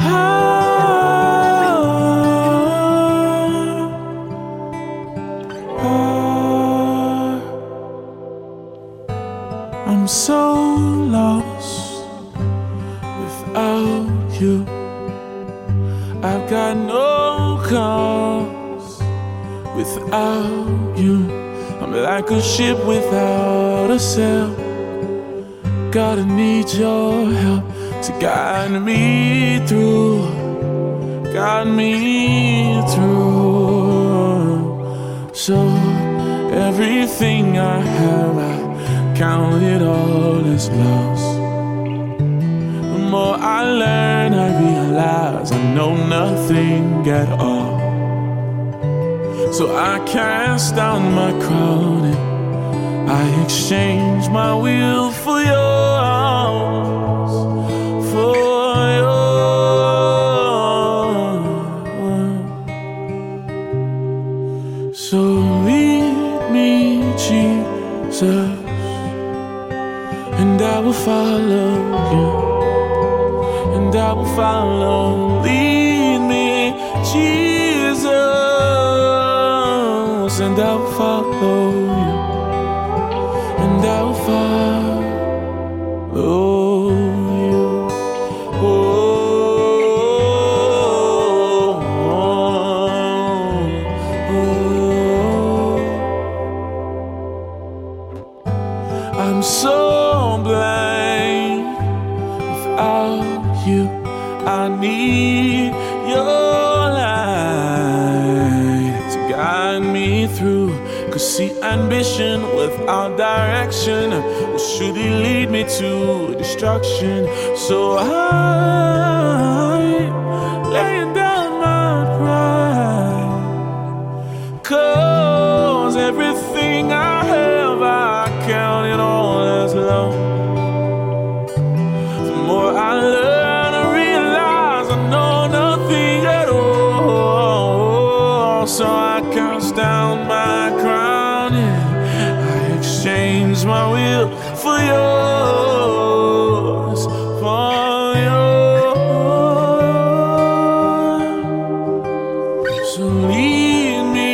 I'm so lost without you. I've got no cause without you. I'm like a ship without a sail. Gotta need your help to guide me through, guide me through. So everything I have, I count it all as loss. The more I learn, I realize I know nothing at all. So I cast down my crown and I exchange my will for yours, for yours. So lead me, Jesus, and I will follow you, and I will follow. Lead me, Jesus, and I will follow you, and I will follow you. Oh, I'm so blind without you. I need your light to guide me through. 'Cause see, ambition without direction will surely lead me to destruction. So I'm laying down my pride, 'cause everything I have, I count it all as lost. The more I learn, I realize I know nothing at all. So I cast down my crown and I exchange my will for yours, for yours. So lead me,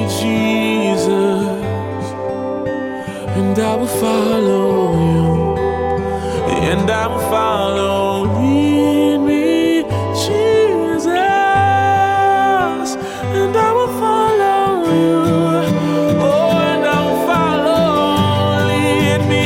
Jesus, and I will follow you, and I will follow. Lead me, Jesus, and I will follow you. Oh, and I will follow. Lead me,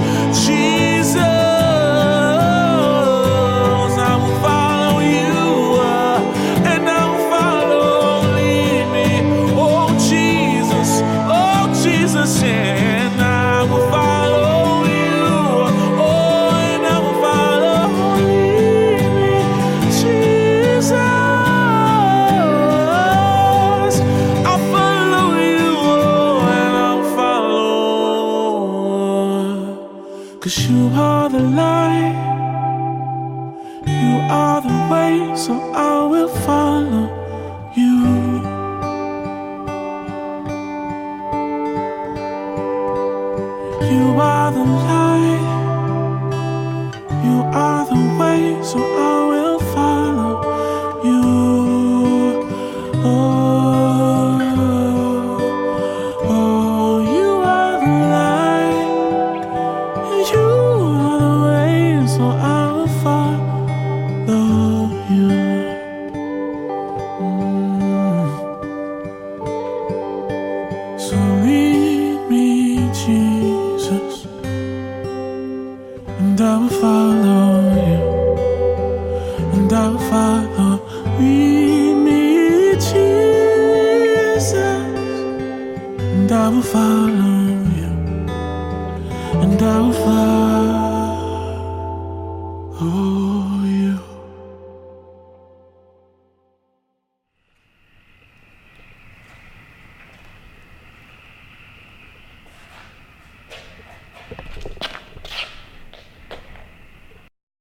Jesus, I will follow you, and I will follow. Lead me, oh Jesus, and I will follow you. Oh, and I will follow. Lead me, Jesus, I'll follow you. Oh, and I'll follow. 'Cause you are the light, you are the way, so I will follow you. You are the light, you are the way, so I will follow you. Oh, oh, you are the light, you are the way, so I will follow you. So lead me, Jesus, and I will follow you, and I will follow. Lead me, Jesus, and I will follow you, and I will follow you.